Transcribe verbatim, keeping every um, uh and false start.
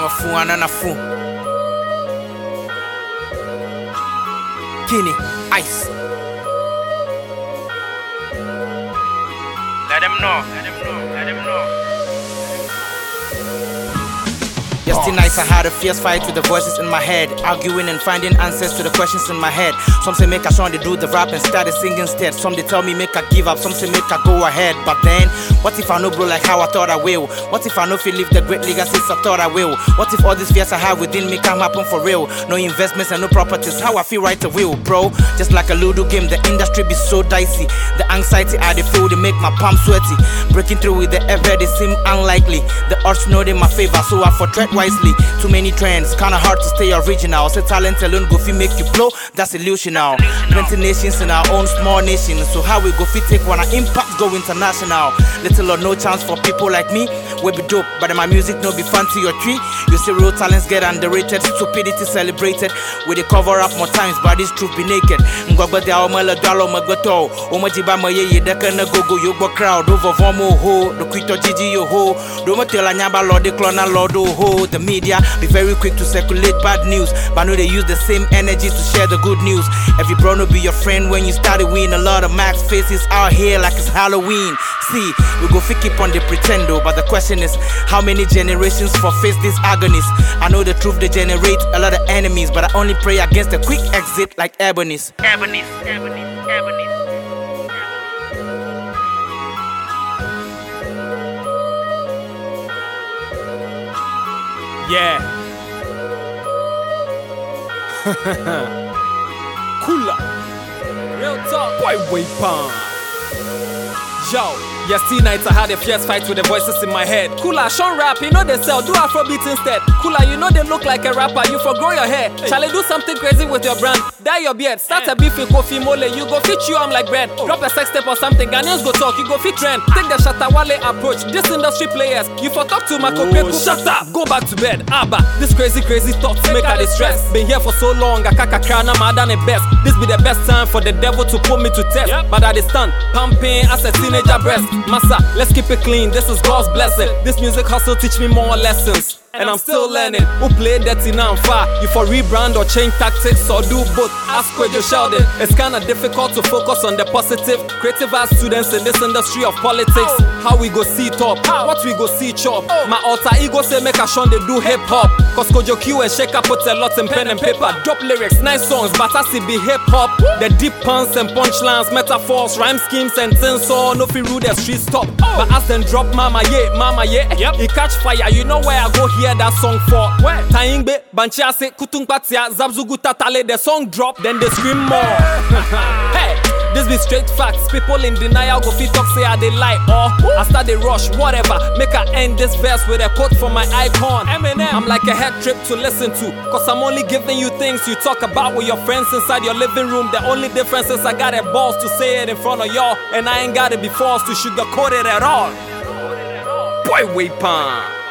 I'm a fool, I'm not a fool. Kenny, Ice. Let them know, let them know, let them know. Yesterday nights I had a fierce fight with the voices in my head, arguing and finding answers to the questions in my head. Some say make a song, they do the rap and started singing instead. Some they tell me make a give up, some say make a go ahead. But then, what if I no blow like how I thought I will? What if I no feel live the great legacies I thought I will? What if all these fears I have within me can happen for real? No investments and no properties, how I feel right away, bro. Just like a Ludo game, the industry be so dicey. The anxiety I they feel, they make my palms sweaty. Breaking through with the ever, they seem unlikely. The odds know they my favor, so I for tread wisely. Too many trends, kinda hard to stay original. Say talent alone go fi make you blow, that's illusional. Plenty nations in our own small nation, so how we go fi take one impact go international? Little or no chance for people like me. We be dope, but my music no be fun to your tree. You see real talents get underrated, stupidity celebrated. We dey cover up more times, but this truth be naked. Ngwagba dia o mala dalo magbato, o majiba maye ye deka na gogo yo go crowd over vomo ho, the quito gigi yo ho. Do ma tell nyaba lord the clona lord ho. The media be very quick to circulate bad news, but no they use the same energy to share the good news. Every bro no be your friend when you started win. A lot of max faces out here like it's Halloween. See, we go fi keep on the pretendo, but the question is how many generations for face this agonies? I know the truth they generate a lot of enemies, but I only pray against the quick exit like Ebony's. Ebony's, Ebony's, Ebony's. Yeah. Cooler. Real talk. Boy, wait, pan. Yo. Yesterday night I had a fierce fight with the voices in my head. Cooler, Sean rap, you know they sell, do Afrobeat instead. Cooler, you know they look like a rapper, you for grow your hair. Hey. Shall I do something crazy with your brand? Dye your beard, start a beef with Kofi Mole, you go fit you, I'm like bread. Oh. Drop a sex tape or something, Ghanaians go talk, you go fit trend. Take the Shatawale approach, this industry players, you for talk to my oh, shut up, go back to bed. Abba, this crazy crazy thoughts make her distress. Been here for so long, I kaka krana my than the best. This be the best time for the devil to put me to test. Yep. But I dey stand, pumping as a teenager breast. Massa, let's keep it clean, this is God's blessing. This music hustle teach me more lessons, and I'm still learning. Who play dirty now far? You for rebrand or change tactics or do both? Ask Kwejo Sheldon. It's kinda difficult to focus on the positive. Creative as students in this industry of politics. How we go see top? What we go see chop? My alter ego say make a Sean they do hip hop. Cause Kojo Q and Shaker put a lot in pen and paper. Drop lyrics, nice songs, but as it be hip hop. The deep puns and punchlines, metaphors, rhyme schemes and tinsel. No fi rude the street stop. But as then drop mama yeah, mama yeah. Yep. It catch fire, you know where I go here. Hear that song for where? Taingbe, Banchiase, Kutungpatia, Zabzugu Tatale, the song drop, then they scream more. Hey, this be straight facts. People in denial go fit talk say I they lie or I start they rush, whatever. Make I end this verse with a quote from my icon. Eminem. I'm like a head trip to listen to, cause I'm only giving you things you talk about with your friends inside your living room. The only difference is I got a balls to say it in front of y'all, and I ain't gotta be forced to sugarcoat it at all. Boy, wait, pan.